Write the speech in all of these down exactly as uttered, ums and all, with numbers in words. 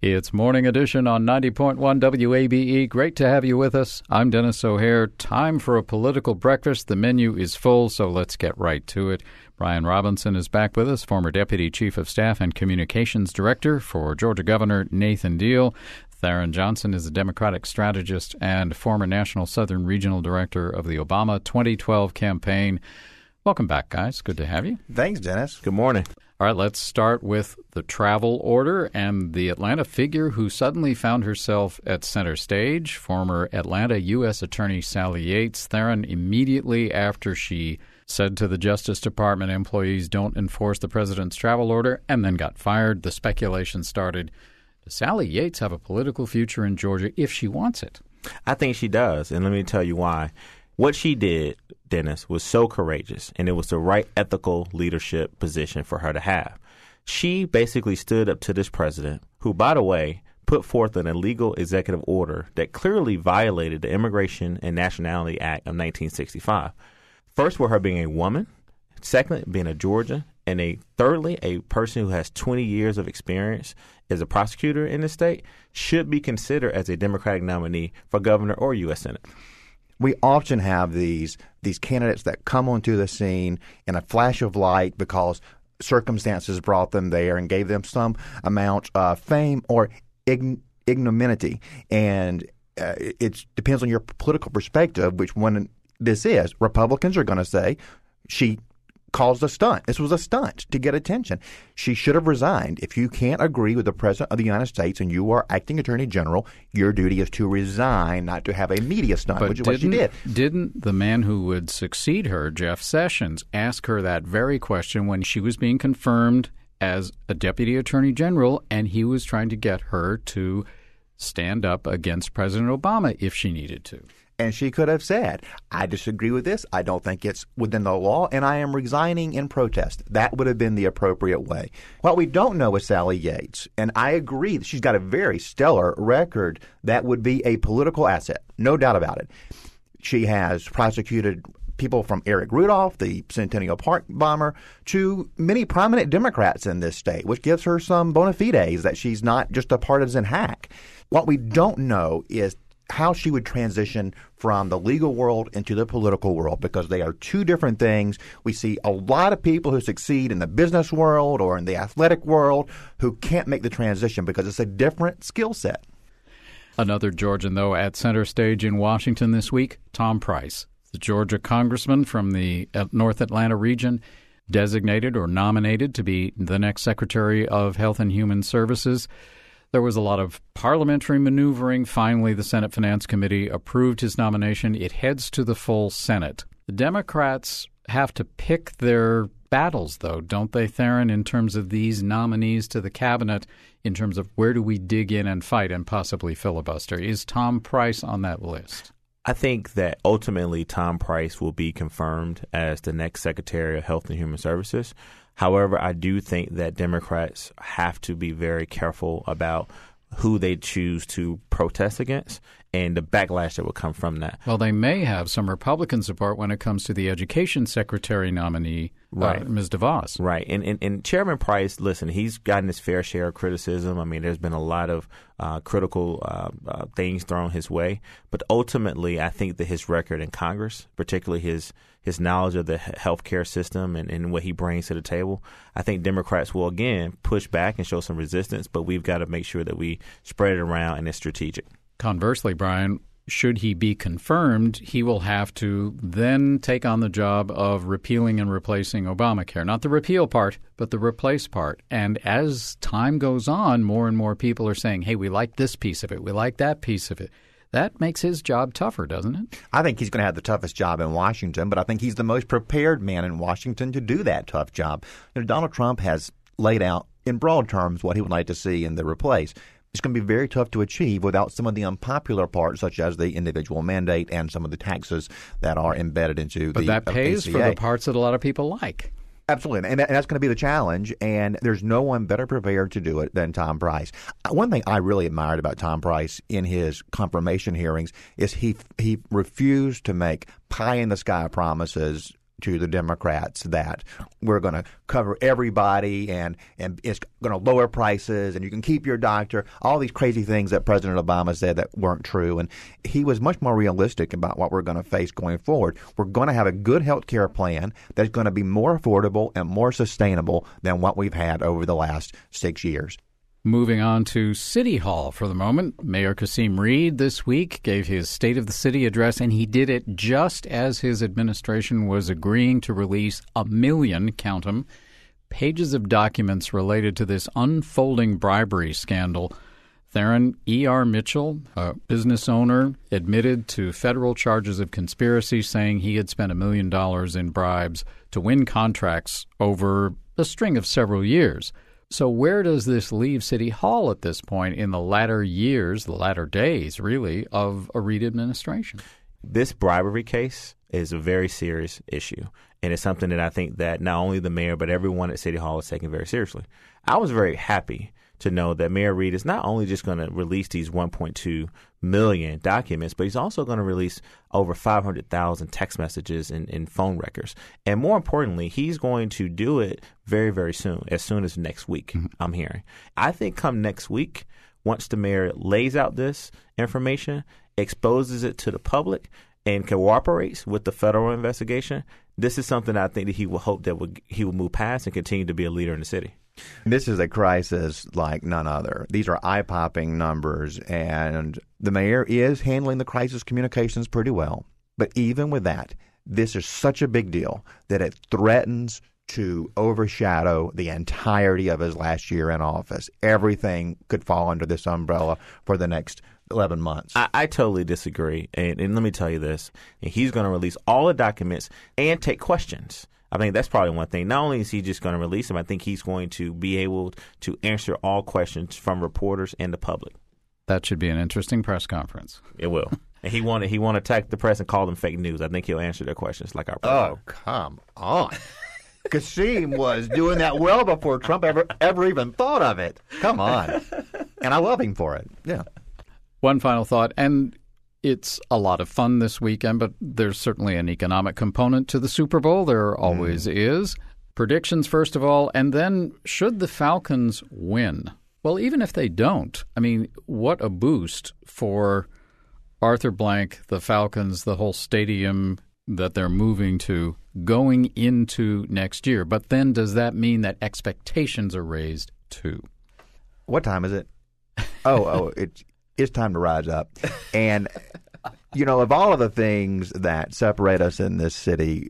It's Morning Edition on ninety point one W A B E. Great to have you with us. I'm Dennis O'Hare. Time for a political breakfast. The menu is full, so let's get right to it. Brian Robinson is back with us, former Deputy Chief of Staff and Communications Director for Georgia Governor Nathan Deal. Theron Johnson is a Democratic strategist and former National Southern Regional Director of the Obama twenty twelve campaign. Welcome back, guys. Good to have you. Thanks, Dennis. Good morning. All right, let's start with the travel order and the Atlanta figure who suddenly found herself at center stage, former Atlanta U S Attorney Sally Yates. Theron, immediately after she said to the Justice Department employees don't enforce the president's travel order and then got fired, the speculation started. Does Sally Yates have a political future in Georgia if she wants it? I think she does, and let me tell you why. What she did, Dennis, was so courageous, and it was the right ethical leadership position for her to have. She basically stood up to this president, who, by the way, put forth an illegal executive order that clearly violated the Immigration and Nationality Act of nineteen sixty-five. First, with her being a woman. Second, being a Georgian. And a thirdly, a person who has twenty years of experience as a prosecutor in the state should be considered as a Democratic nominee for governor or U S Senate. We often have these these candidates that come onto the scene in a flash of light because circumstances brought them there and gave them some amount of fame or ign- ignominy. And uh, it depends on your political perspective which one this is. Republicans are going to say she caused a stunt. This was a stunt to get attention. She should have resigned. If you can't agree with the President of the United States and you are acting Attorney General, your duty is to resign, not to have a media stunt, but which is what she did. Didn't the man who would succeed her, Jeff Sessions, ask her that very question when she was being confirmed as a Deputy Attorney General, and he was trying to get her to stand up against President Obama if she needed to? And she could have said, I disagree with this. I don't think it's within the law, and I am resigning in protest. That would have been the appropriate way. What we don't know is Sally Yates, and I agree that she's got a very stellar record that would be a political asset, no doubt about it. She has prosecuted people from Eric Rudolph, the Centennial Park bomber, to many prominent Democrats in this state, which gives her some bona fides that she's not just a partisan hack. What we don't know is how she would transition from the legal world into the political world, because they are two different things. We see a lot of people who succeed in the business world or in the athletic world who can't make the transition because it's a different skill set. Another Georgian, though, at center stage in Washington this week, Tom Price, the Georgia congressman from the North Atlanta region, designated or nominated to be the next Secretary of Health and Human Services. There was a lot of parliamentary maneuvering. Finally, the Senate Finance Committee approved his nomination. It heads to the full Senate. The Democrats have to pick their battles, though, don't they, Theron, in terms of these nominees to the cabinet, in terms of where do we dig in and fight and possibly filibuster? Is Tom Price on that list? I think that ultimately Tom Price will be confirmed as the next Secretary of Health and Human Services. However, I do think that Democrats have to be very careful about who they choose to protest against and the backlash that will come from that. Well, they may have some Republican support when it comes to the Education Secretary nominee, right. uh, Miz DeVos. Right. And, and and Chairman Price, listen, he's gotten his fair share of criticism. I mean, there's been a lot of uh, critical uh, uh, things thrown his way. But ultimately, I think that his record in Congress, particularly his his knowledge of the healthcare system and, and what he brings to the table, I think Democrats will, again, push back and show some resistance. But we've got to make sure that we spread it around and it's strategic. Conversely, Brian, should he be confirmed, he will have to then take on the job of repealing and replacing Obamacare. Not the repeal part, but the replace part. And as time goes on, more and more people are saying, hey, we like this piece of it. We like that piece of it. That makes his job tougher, doesn't it? I think he's going to have the toughest job in Washington, but I think he's the most prepared man in Washington to do that tough job. You know, Donald Trump has laid out in broad terms what he would like to see in the replace. It's going to be very tough to achieve without some of the unpopular parts, such as the individual mandate and some of the taxes that are embedded into but the But that pays A C A. for the parts that a lot of people like. Absolutely. And that's going to be the challenge. And there's no one better prepared to do it than Tom Price. One thing I really admired about Tom Price in his confirmation hearings is he he refused to make pie-in-the-sky promises to the Democrats that we're going to cover everybody and, and it's going to lower prices and you can keep your doctor, all these crazy things that President Obama said that weren't true. And he was much more realistic about what we're going to face going forward. We're going to have a good health care plan that's going to be more affordable and more sustainable than what we've had over the last six years. Moving on to City Hall for the moment. Mayor Kasim Reed this week gave his State of the City address, and he did it just as his administration was agreeing to release a million, count 'em, pages of documents related to this unfolding bribery scandal. Theron E R. Mitchell, a business owner, admitted to federal charges of conspiracy, saying he had spent a million dollars in bribes to win contracts over a string of several years. So where does this leave City Hall at this point in the latter years, the latter days, really, of a Reed administration? This bribery case is a very serious issue, and it's something that I think that not only the mayor but everyone at City Hall is taking very seriously. I was very happy to know that Mayor Reed is not only just going to release these one point two million documents, but he's also going to release over five hundred thousand text messages and, and phone records. And more importantly, he's going to do it very, very soon, as soon as next week, mm-hmm. I'm hearing. I think come next week, once the mayor lays out this information, exposes it to the public, and cooperates with the federal investigation, this is something I think that he will hope that would, he will move past and continue to be a leader in the city. This is a crisis like none other. These are eye-popping numbers, and the mayor is handling the crisis communications pretty well. But even with that, this is such a big deal that it threatens to overshadow the entirety of his last year in office. Everything could fall under this umbrella for the next eleven months. I, I totally disagree. And, and let me tell you this. He's going to release all the documents and take questions. I think that's probably one thing. Not only is he just going to release them, I think he's going to be able to answer all questions from reporters and the public. That should be an interesting press conference. It will. And he want to he want to attack the press and call them fake news. I think he'll answer their questions like our president. Oh, come on. Kasim was doing that well before Trump ever ever even thought of it. Come on. And I love him for it. Yeah. One final thought, and it's a lot of fun this weekend, but there's certainly an economic component to the Super Bowl. There always mm. is. Predictions, first of all, and then should the Falcons win? Well, even if they don't, I mean, what a boost for Arthur Blank, the Falcons, the whole stadium that they're moving to going into next year. But then does that mean that expectations are raised too? What time is it? Oh, oh, it's it's time to rise up. And, you know, of all of the things that separate us in this city,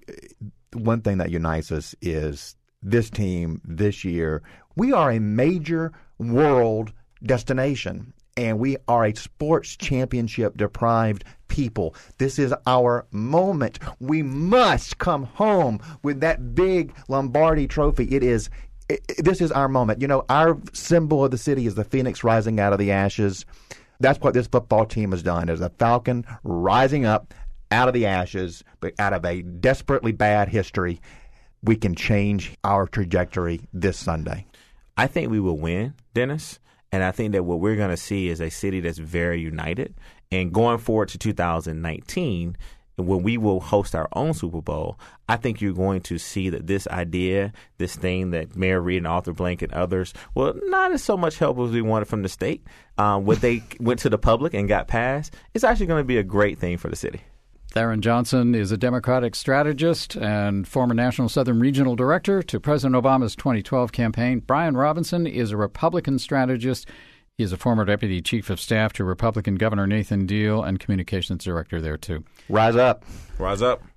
one thing that unites us is this team this year. We are a major world destination, and we are a sports championship deprived people. This is our moment. We must come home with that big Lombardi trophy. It is. It, this is our moment. You know, our symbol of the city is the phoenix rising out of the ashes. That's what this football team has done, is a falcon rising up out of the ashes, but out of a desperately bad history. We can change our trajectory this Sunday. I think we will win, Dennis, and I think that what we're going to see is a city that's very united. And going forward to two thousand nineteen, when we will host our own Super Bowl, I think you're going to see that this idea, this thing that Mayor Reed and Arthur Blank and others, well, not as so much help as we wanted from the state, um, what they went to the public and got passed, it's actually going to be a great thing for the city. Theron Johnson is a Democratic strategist and former National Southern Regional Director to President Obama's twenty twelve campaign. Brian Robinson is a Republican strategist. He is a former Deputy Chief of Staff to Republican Governor Nathan Deal and Communications Director there, too. Rise up. Rise up.